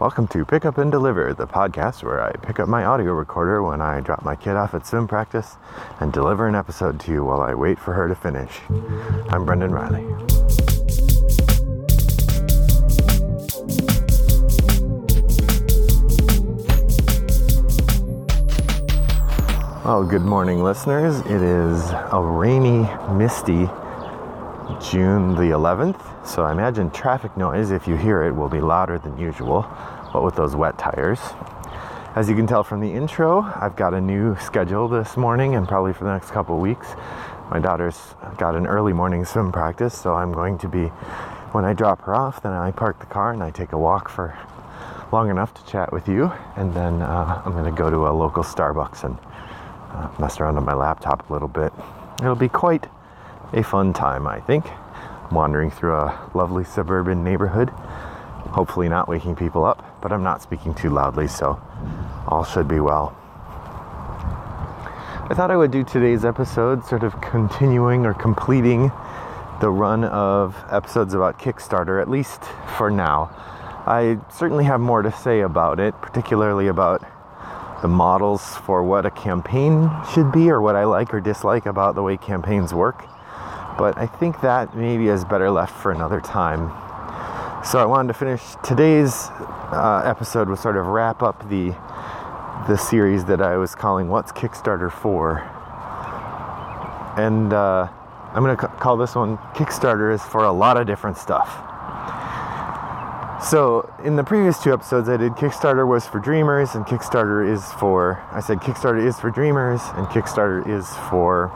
Welcome to Pick Up and Deliver, the podcast where I pick up my audio recorder when I drop my kid off at swim practice and deliver an episode to you while I wait for her to finish. I'm Brendan Riley. Oh, good morning, listeners. It is a rainy, misty June the 11th, so I imagine traffic noise, if you hear it, will be louder than usual, but with those wet tires. As you can tell from the intro, I've got a new schedule this morning and probably for the next couple of weeks. My daughter's got an early morning swim practice, so I'm going to be, when I drop her off, then I park the car and I take a walk for long enough to chat with you, and then I'm going to go to a local Starbucks and mess around on my laptop a little bit. It'll be quite a fun time, I think, wandering through a lovely suburban neighborhood, hopefully not waking people up, but I'm not speaking too loudly, so all should be well. I thought I would do today's episode sort of continuing or completing the run of episodes about Kickstarter, at least for now. I certainly have more to say about it, particularly about the models for what a campaign should be or what I like or dislike about the way campaigns work. But I think that maybe is better left for another time. So I wanted to finish today's episode with sort of wrap up the series that I was calling What's Kickstarter For? And I'm going to call this one Kickstarter is for a lot of different stuff. So in the previous two episodes I did Kickstarter was for dreamers and Kickstarter is for, I said Kickstarter is for dreamers and Kickstarter is for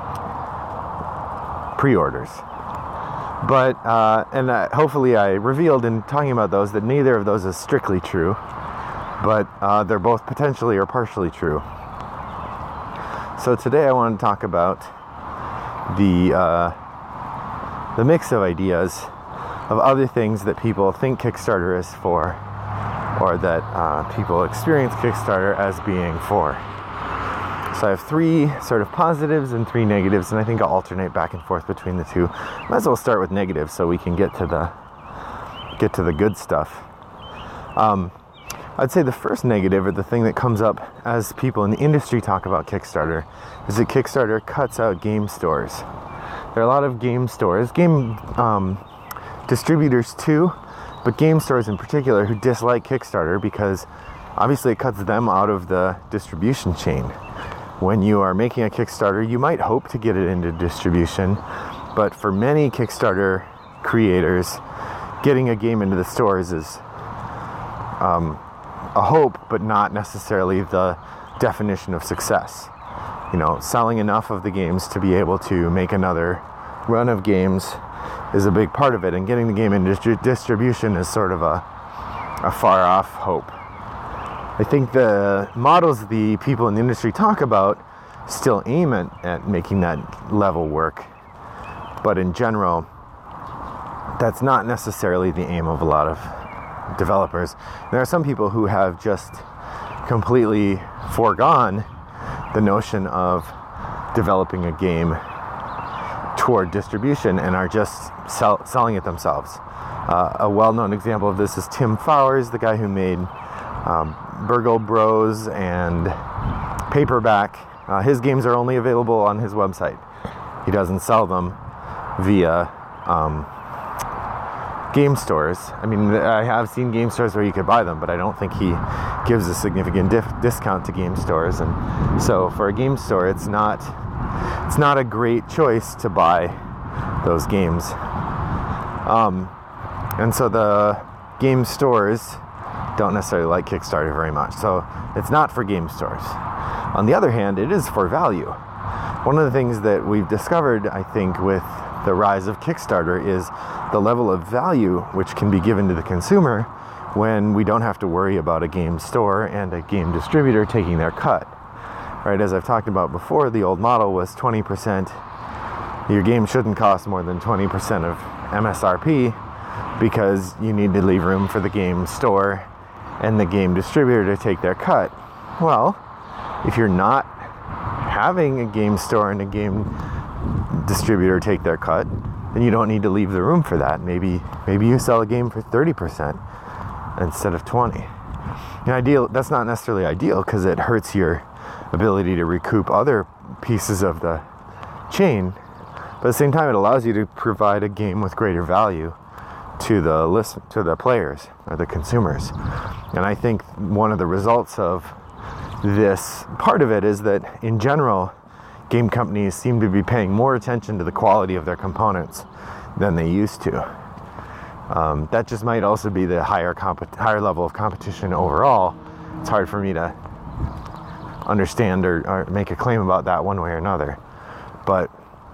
pre-orders. But, hopefully I revealed in talking about those that neither of those is strictly true, but they're both potentially or partially true. So today I want to talk about the mix of ideas of other things that people think Kickstarter is for, or that people experience Kickstarter as being for. So I have three sort of positives and three negatives, and I think I'll alternate back and forth between the two. Might as well start with negatives so we can get to the good stuff. I'd say the first negative, or the thing that comes up as people in the industry talk about Kickstarter, is that Kickstarter cuts out game stores. There are a lot of game stores, game distributors too, but game stores in particular who dislike Kickstarter because obviously it cuts them out of the distribution chain. When you are making a Kickstarter, you might hope to get it into distribution, but for many Kickstarter creators, getting a game into the stores is a hope, but not necessarily the definition of success. You know, selling enough of the games to be able to make another run of games is a big part of it, and getting the game into distribution is sort of a far-off hope. I think the models the people in the industry talk about still aim at making that level work, but in general, that's not necessarily the aim of a lot of developers. There are some people who have just completely foregone the notion of developing a game toward distribution and are just selling it themselves. A well-known example of this is Tim Fowers, the guy who made Burgle Bros and Paperback. His games are only available on his website. He doesn't sell them via game stores. I mean, I have seen game stores where you could buy them, but I don't think he gives a significant discount to game stores. And so for a game store, it's not a great choice to buy those games. And so the game stores don't necessarily like Kickstarter very much, so it's not for game stores. On the other hand, it is for value. One of the things that we've discovered, I think, with the rise of Kickstarter is the level of value which can be given to the consumer when we don't have to worry about a game store and a game distributor taking their cut. Right, as I've talked about before, the old model was 20%. Your game shouldn't cost more than 20% of MSRP because you need to leave room for the game store and the game distributor to take their cut. Well, if you're not having a game store and a game distributor take their cut, then you don't need to leave the room for that. Maybe you sell a game for 30%. instead of 20. That's not necessarily ideal because it hurts your ability to recoup other pieces of the chain, but at the same time it allows you to provide a game with greater value to the players or the consumers. And I think one of the results of this part of it is that in general game companies seem to be paying more attention to the quality of their components than they used to. That just might also be the higher level of competition overall. It's hard for me to understand or make a claim about that one way or another. But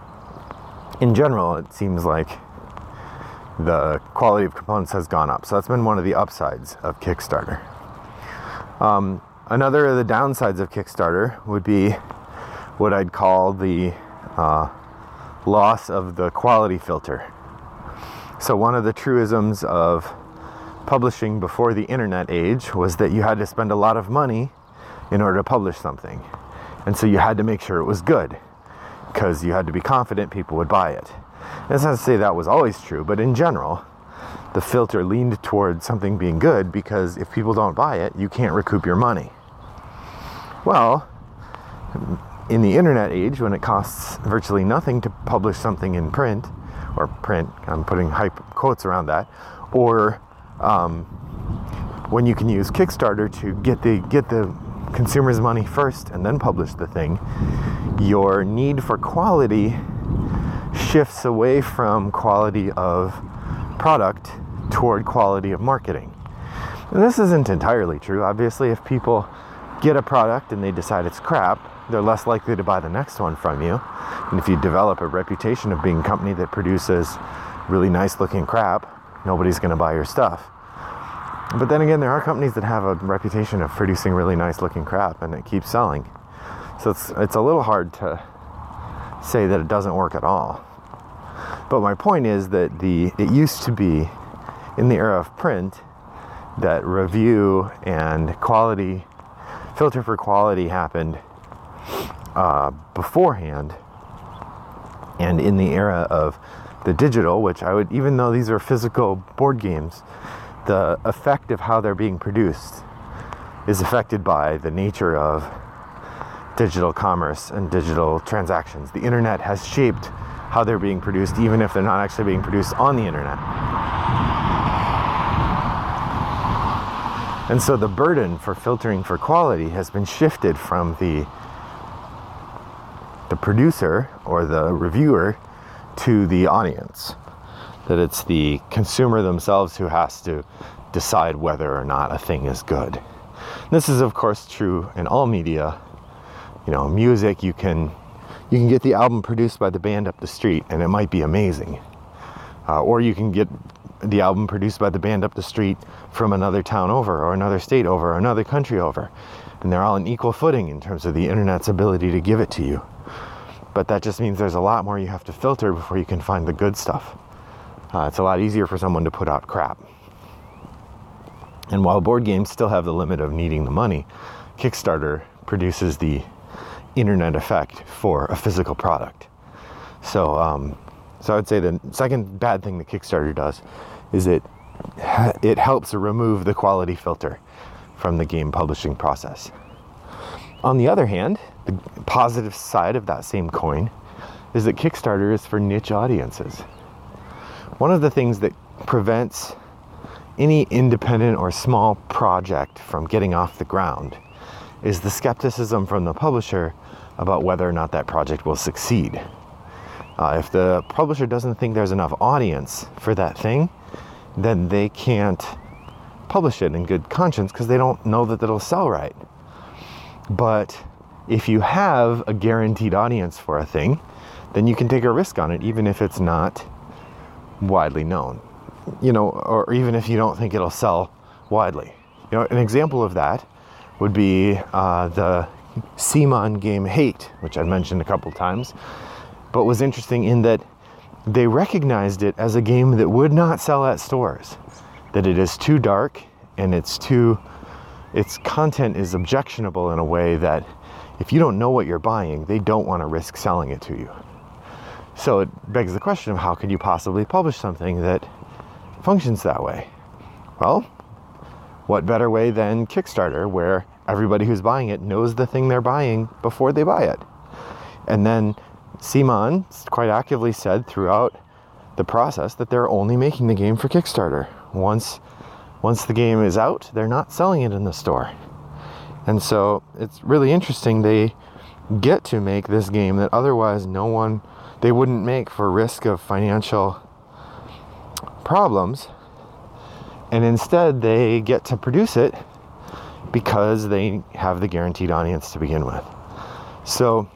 in general, it seems like the quality of components has gone up. So that's been one of the upsides of Kickstarter. Another of the downsides of Kickstarter would be what I'd call the loss of the quality filter. So one of the truisms of publishing before the internet age was that you had to spend a lot of money in order to publish something. And so you had to make sure it was good because you had to be confident people would buy it. That's not to say that was always true, but in general, the filter leaned towards something being good because if people don't buy it, you can't recoup your money. Well, in the internet age, when it costs virtually nothing to publish something in print, I'm putting quotes around that, or when you can use Kickstarter to get the consumer's money first and then publish the thing, your need for quality shifts away from quality of product toward quality of marketing. And this isn't entirely true. Obviously, if people get a product and they decide it's crap, they're less likely to buy the next one from you. And if you develop a reputation of being a company that produces really nice looking crap, nobody's going to buy your stuff. But then again, there are companies that have a reputation of producing really nice looking crap and it keeps selling. So it's a little hard to say that it doesn't work at all. But my point is that it used to be in the era of print that review and quality, filter for quality happened beforehand, and in the era of the digital, which even though these are physical board games, the effect of how they're being produced is affected by the nature of digital commerce and digital transactions. The internet has shaped how they're being produced, even if they're not actually being produced on the internet. And so the burden for filtering for quality has been shifted from the producer or the reviewer to the audience. That it's the consumer themselves who has to decide whether or not a thing is good. This is of course true in all media. Music, you can get the album produced by the band up the street and it might be amazing. Or you can get the album produced by the band up the street from another town over, or another state over, or another country over. And they're all on equal footing in terms of the internet's ability to give it to you. But that just means there's a lot more you have to filter before you can find the good stuff. It's a lot easier for someone to put out crap. And while board games still have the limit of needing the money, Kickstarter produces the internet effect for a physical product. So I would say the second bad thing that Kickstarter does is it helps remove the quality filter from the game publishing process. On the other hand, the positive side of that same coin is that Kickstarter is for niche audiences. One of the things that prevents any independent or small project from getting off the ground is the skepticism from the publisher about whether or not that project will succeed. If the publisher doesn't think there's enough audience for that thing, then they can't publish it in good conscience because they don't know that it'll sell right. But if you have a guaranteed audience for a thing, then you can take a risk on it even if it's not widely known, or even if you don't think it'll sell widely. An example of that would be the CMON game Hate, which I've mentioned a couple times, but was interesting in that they recognized it as a game that would not sell at stores, that it is too dark and its content is objectionable in a way that if you don't know what you're buying, they don't want to risk selling it to you. So it begs the question of how could you possibly publish something that functions that way? Well, what better way than Kickstarter, where everybody who's buying it knows the thing they're buying before they buy it. And then CMON quite actively said throughout the process that they're only making the game for Kickstarter. Once the game is out, they're not selling it in the store. And so it's really interesting. They get to make this game that otherwise they wouldn't make for risk of financial problems. And instead they get to produce it because they have the guaranteed audience to begin with. So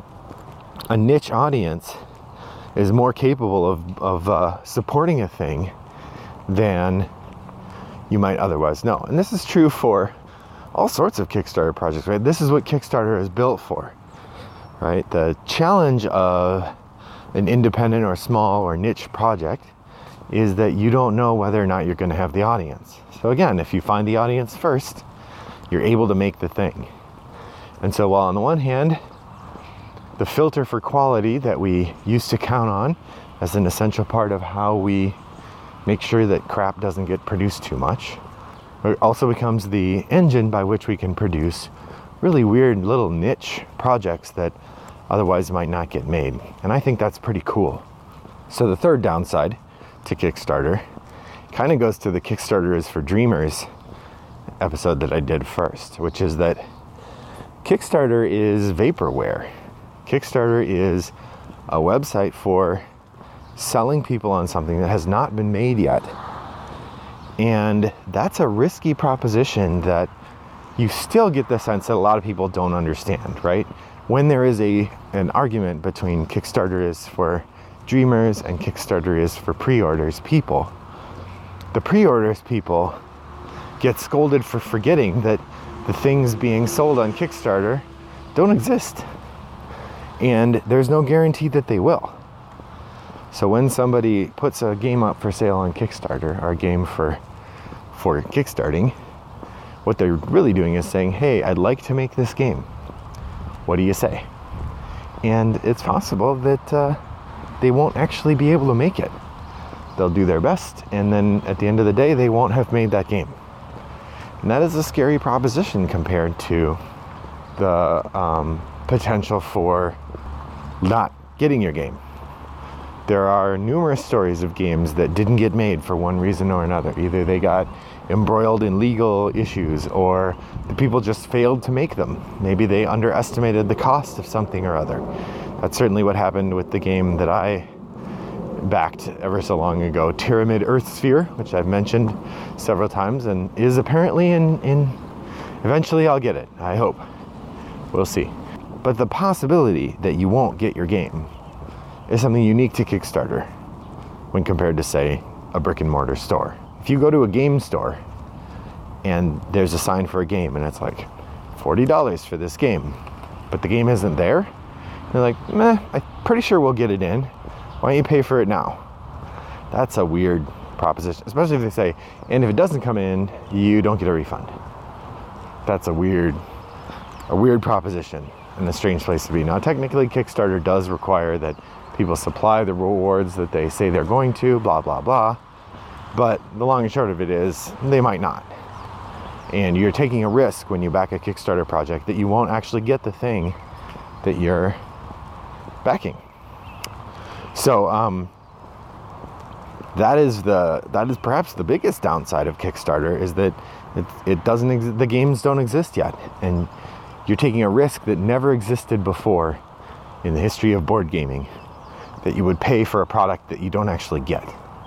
a niche audience is more capable of supporting a thing than you might otherwise know. And this is true for all sorts of Kickstarter projects, right? This is what Kickstarter is built for, right? The challenge of an independent or small or niche project is that you don't know whether or not you're going to have the audience. So again, if you find the audience first, you're able to make the thing. And so while on the one hand, the filter for quality that we used to count on as an essential part of how we make sure that crap doesn't get produced too much, it also becomes the engine by which we can produce really weird little niche projects that otherwise might not get made. And I think that's pretty cool. So the third downside to Kickstarter kind of goes to the Kickstarter is for Dreamers episode that I did first, which is that Kickstarter is vaporware. Kickstarter is a website for selling people on something that has not been made yet. And that's a risky proposition that you still get the sense that a lot of people don't understand, right? When there is an argument between Kickstarter is for Dreamers and Kickstarter is for pre-orders people, the pre-orders people get scolded for forgetting that the things being sold on Kickstarter don't exist. And there's no guarantee that they will. So when somebody puts a game up for sale on Kickstarter, or a game for kickstarting, what they're really doing is saying, hey, I'd like to make this game. What do you say? And it's possible that they won't actually be able to make it. They'll do their best, and then at the end of the day, they won't have made that game. And that is a scary proposition compared to the potential for not getting your game. There are numerous stories of games that didn't get made for one reason or another. Either they got embroiled in legal issues, or the people just failed to make them. Maybe they underestimated the cost of something or other. That's certainly what happened with the game that I backed ever so long ago, Tyramid Earthsphere, which I've mentioned several times, and is apparently in eventually I'll get it, I hope. We'll see. But the possibility that you won't get your game is something unique to Kickstarter when compared to, say, a brick and mortar store. If you go to a game store and there's a sign for a game and it's like $40 for this game, but the game isn't there, you're like, meh, I'm pretty sure we'll get it in. Why don't you pay for it now? That's a weird proposition, especially if they say, and if it doesn't come in, you don't get a refund. That's a weird proposition and a strange place to be. Now, technically, Kickstarter does require that people supply the rewards that they say they're going to, blah, blah, blah. But the long and short of it is, they might not. And you're taking a risk when you back a Kickstarter project that you won't actually get the thing that you're backing. So, that is perhaps the biggest downside of Kickstarter, is that the games don't exist yet. And you're taking a risk that never existed before in the history of board gaming, that you would pay for a product that you don't actually get.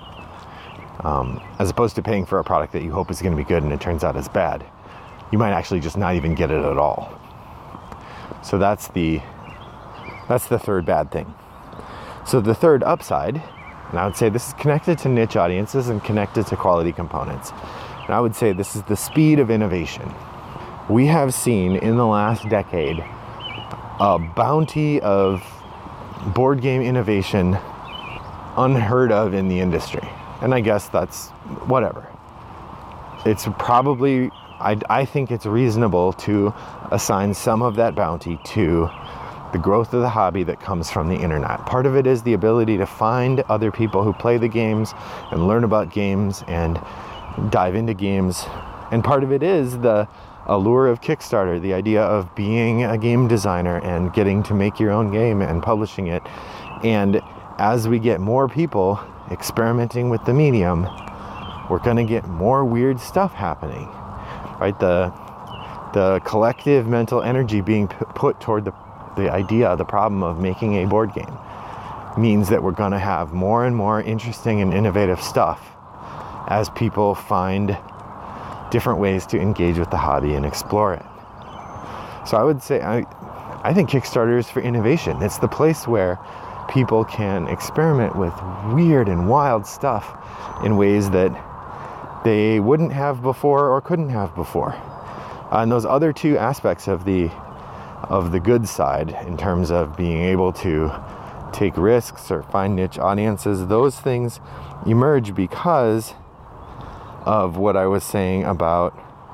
As opposed to paying for a product that you hope is going to be good and it turns out it's bad. You might actually just not even get it at all. So that's the third bad thing. So the third upside, and I would say this is connected to niche audiences and connected to quality components. And I would say this is the speed of innovation. We have seen in the last decade a bounty of board game innovation unheard of in the industry. And I guess that's whatever. It's probably, I think it's reasonable to assign some of that bounty to the growth of the hobby that comes from the internet. Part of it is the ability to find other people who play the games and learn about games and dive into games And part of it is the allure of Kickstarter, the idea of being a game designer and getting to make your own game and publishing it. And as we get more people experimenting with the medium, we're going to get more weird stuff happening, right? The collective mental energy being put toward the idea, the problem of making a board game means that we're going to have more and more interesting and innovative stuff as people find different ways to engage with the hobby and explore it. So I would say I think Kickstarter is for innovation. It's the place where people can experiment with weird and wild stuff in ways that they wouldn't have before or couldn't have before. And those other two aspects of the good side, in terms of being able to take risks or find niche audiences, those things emerge because of what I was saying about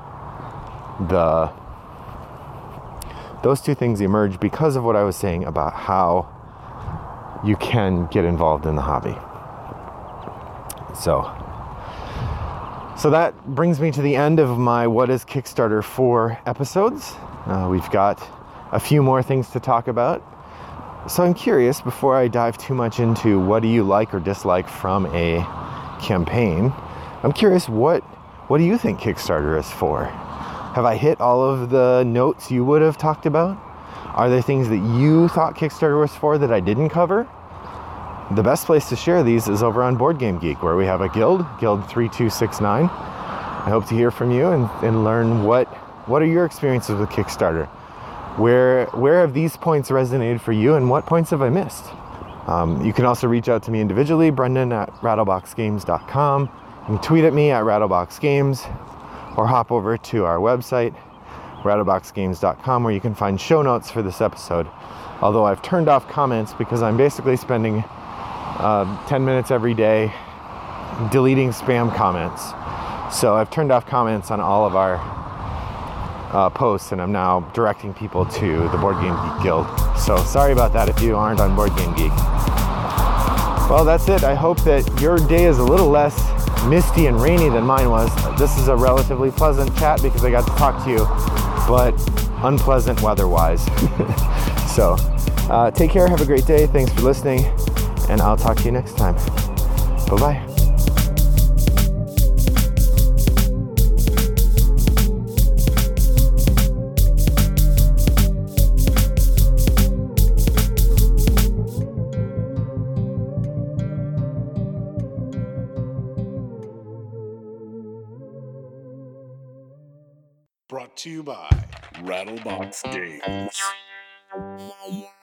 those two things emerge because of what I was saying about how you can get involved in the hobby. So that brings me to the end of my What is Kickstarter For episodes. We've got a few more things to talk about. So I'm curious, before I dive too much into what do you like or dislike from a campaign, I'm curious, what do you think Kickstarter is for? Have I hit all of the notes you would have talked about? Are there things that you thought Kickstarter was for that I didn't cover? The best place to share these is over on Board Game Geek, where we have a guild 3269. I hope to hear from you and learn what are your experiences with Kickstarter? Where have these points resonated for you, and what points have I missed? You can also reach out to me individually, Brendan at rattleboxgames.com. You can tweet at me at rattleboxgames, or hop over to our website, rattleboxgames.com, where you can find show notes for this episode. Although I've turned off comments because I'm basically spending 10 minutes every day deleting spam comments. So I've turned off comments on all of our posts, and I'm now directing people to the Board Game Geek Guild. So sorry about that if you aren't on Board Game Geek. Well, that's it. I hope that your day is a little less misty and rainy than mine was. This is a relatively pleasant chat because I got to talk to you, but unpleasant weather-wise. So take care, have a great day, thanks for listening, and I'll talk to you next time. Bye-bye. Brought to you by Rattlebox Games.